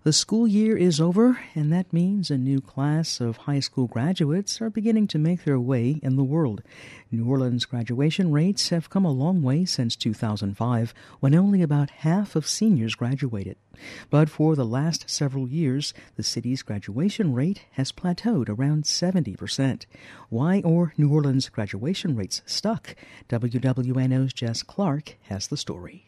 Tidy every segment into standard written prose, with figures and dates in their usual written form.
The school year is over, and that means a new class of high school graduates are beginning to make their way in the world. New Orleans graduation rates have come a long way since 2005, when only about half of seniors graduated. But for the last several years, the city's graduation rate has plateaued around 70%. Why are New Orleans graduation rates stuck? WWNO's Jess Clark has the story.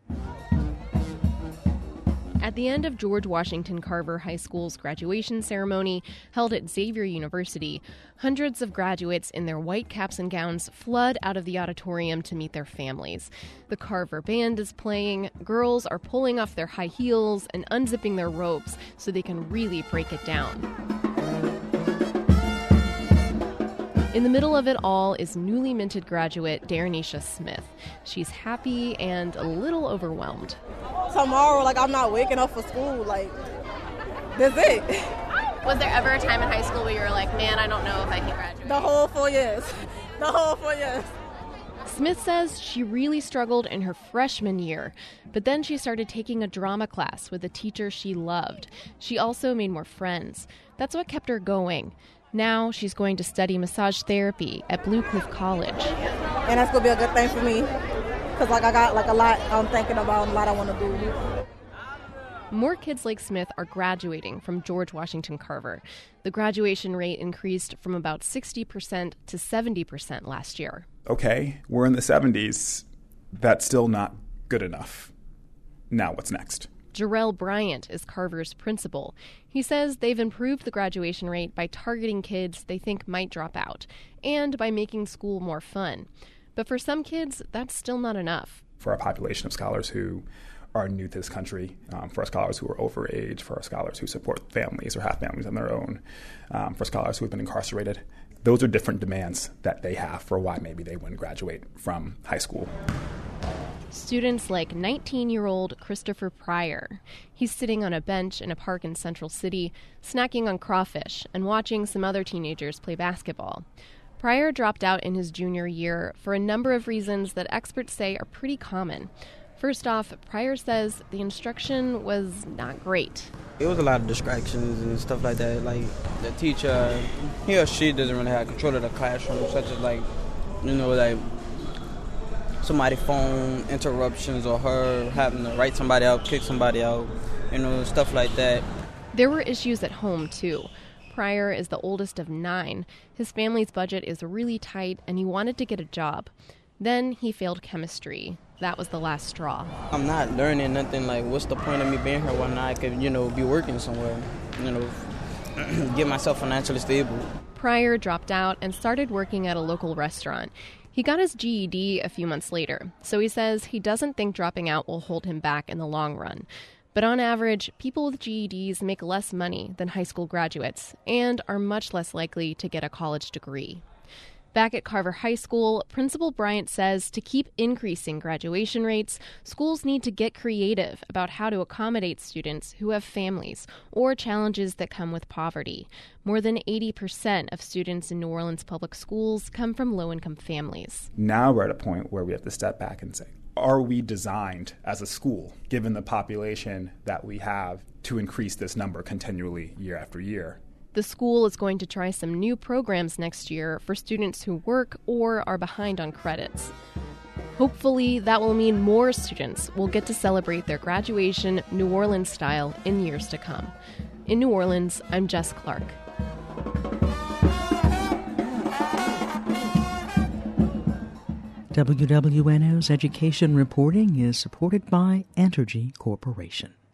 At the end of George Washington Carver High School's graduation ceremony held at Xavier University, hundreds of graduates in their white caps and gowns flood out of the auditorium to meet their families. The Carver band is playing, girls are pulling off their high heels and unzipping their robes so they can really break it down. In the middle of it all is newly minted graduate Darrenisha Smith. She's happy and a little overwhelmed. Tomorrow, I'm not waking up for school, that's it. Was there ever a time in high school where you were like, man, I don't know if I can graduate? The whole 4 years. Smith says she really struggled in her freshman year, but then she started taking a drama class with a teacher she loved. She also made more friends. That's what kept her going. Now she's going to study massage therapy at Blue Cliff College. And that's going to be a good thing for me because I got a lot I'm thinking about, a lot I want to do. More kids like Smith are graduating from George Washington Carver. The graduation rate increased from about 60% to 70% last year. Okay, we're in the 70s. That's still not good enough. Now what's next? Jarrell Bryant is Carver's principal. He says they've improved the graduation rate by targeting kids they think might drop out and by making school more fun. But for some kids, that's still not enough. For our population of scholars who are new to this country, for our scholars who are overage, for our scholars who support families or have families on their own, for scholars who have been incarcerated, those are different demands that they have for why maybe they wouldn't graduate from high school. Students like 19-year-old Christopher Pryor. He's sitting on a bench in a park in Central City, snacking on crawfish and watching some other teenagers play basketball. Pryor dropped out in his junior year for a number of reasons that experts say are pretty common. First off, Pryor says the instruction was not great. It was a lot of distractions and stuff like that. Like the teacher, he or she doesn't really have control of the classroom, such as somebody's phone interruptions or her having to write somebody out, kick somebody out, stuff like that. There were issues at home, too. Pryor is the oldest of 9. His family's budget is really tight, and he wanted to get a job. Then he failed chemistry. That was the last straw. I'm not learning nothing. What's the point of me being here when I could, be working somewhere, get myself financially stable. Pryor dropped out and started working at a local restaurant. He got his GED a few months later, so he says he doesn't think dropping out will hold him back in the long run. But on average, people with GEDs make less money than high school graduates and are much less likely to get a college degree. Back at Carver High School, Principal Bryant says to keep increasing graduation rates, schools need to get creative about how to accommodate students who have families or challenges that come with poverty. More than 80% of students in New Orleans public schools come from low-income families. Now we're at a point where we have to step back and say, are we designed as a school, given the population that we have, to increase this number continually year after year? The school is going to try some new programs next year for students who work or are behind on credits. Hopefully, that will mean more students will get to celebrate their graduation New Orleans style in years to come. In New Orleans, I'm Jess Clark. WWNO's education reporting is supported by Entergy Corporation.